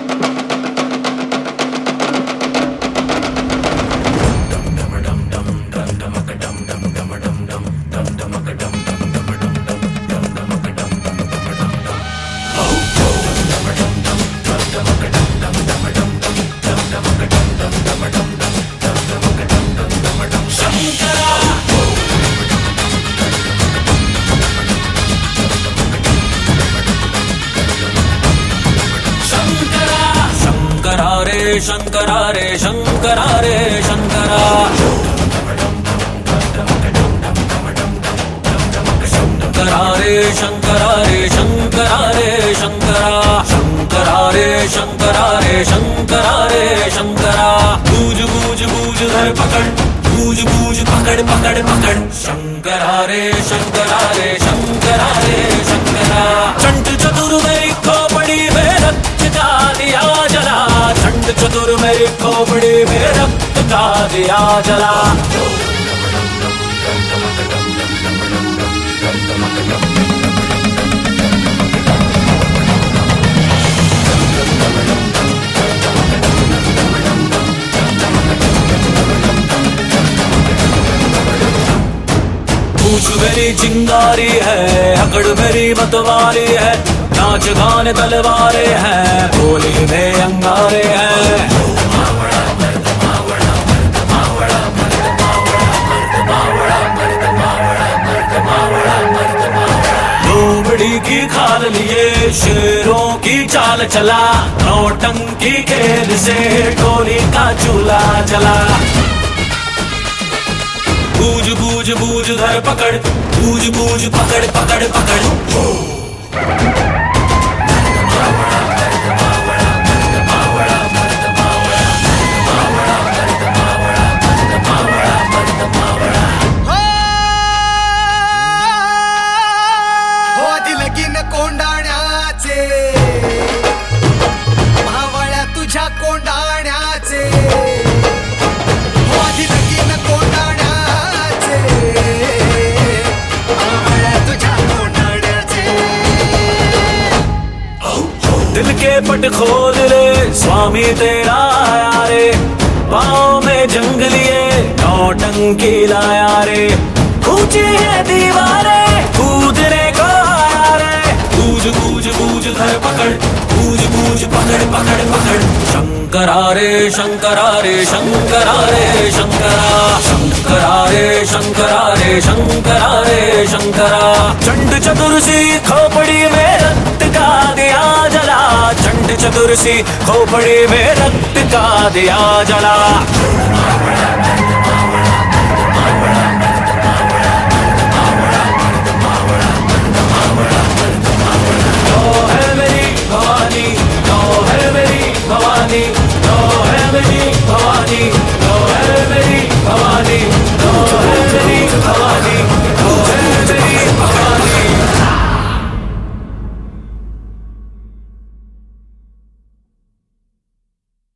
शंकरा रे शंकरा रे शंकरा, शंकरा रे शंकरा रे शंकरा रे शंकरा, शंकरा रे शंकरा रे शंकरा रे शंकरा। बूझ बूझ बूझ धर पकड़, बूझ बूझ पकड़ पकड़ पकड़। शंकरा रे शंकरा रे शंकरा रे शंकरा। चंड चतुर मेरी खोपड़ी में रक्त का दिया जला, चंड चतुर मेरी खोपड़ी में रक्त का दिया जला। पूछ मेरी चिंगारी है, अकड़ मेरी मतवारी है, नाच गान तलवारे हैं, गोली में अंगारे हैं। लोमड़ी की खाल लिए शेरों की चाल चला, नौटंकी खेल से टोली का चूल्हा जला। बूझ बूझ बूझ धर पकड़, बूझ बूझ पकड़ पकड़ पकड़। कोंडाण्याचे मावळ्या तुझ्या कोंडाण्याचे, आधी लगीन कोंडाण्याचे मावळ्या तुझ्या कोंडाण्याचे। दिल के पट खोल रे स्वामी तेरा आया रे, पाँव में जंग लिए नौटंकी लाया रे। ऊंची है दीवारें कूदने को आया रे, बूझ बूझ बूझ धर पकड़, बूझ बूझ पकड़ पकड़ पकड़। शंकरा रे शंकरा रे शंकरा रे शंकरा, शंकरा रे शंकरा रे शंकरा रे शंकरा। चंड चतुर सी खोपड़ी में रक्त का दिया जला, चंड चतुर सी खोपड़ी में रक्त का दिया जला। भवानी, नो है मेरी भवानी, नो है मेरी भवानी।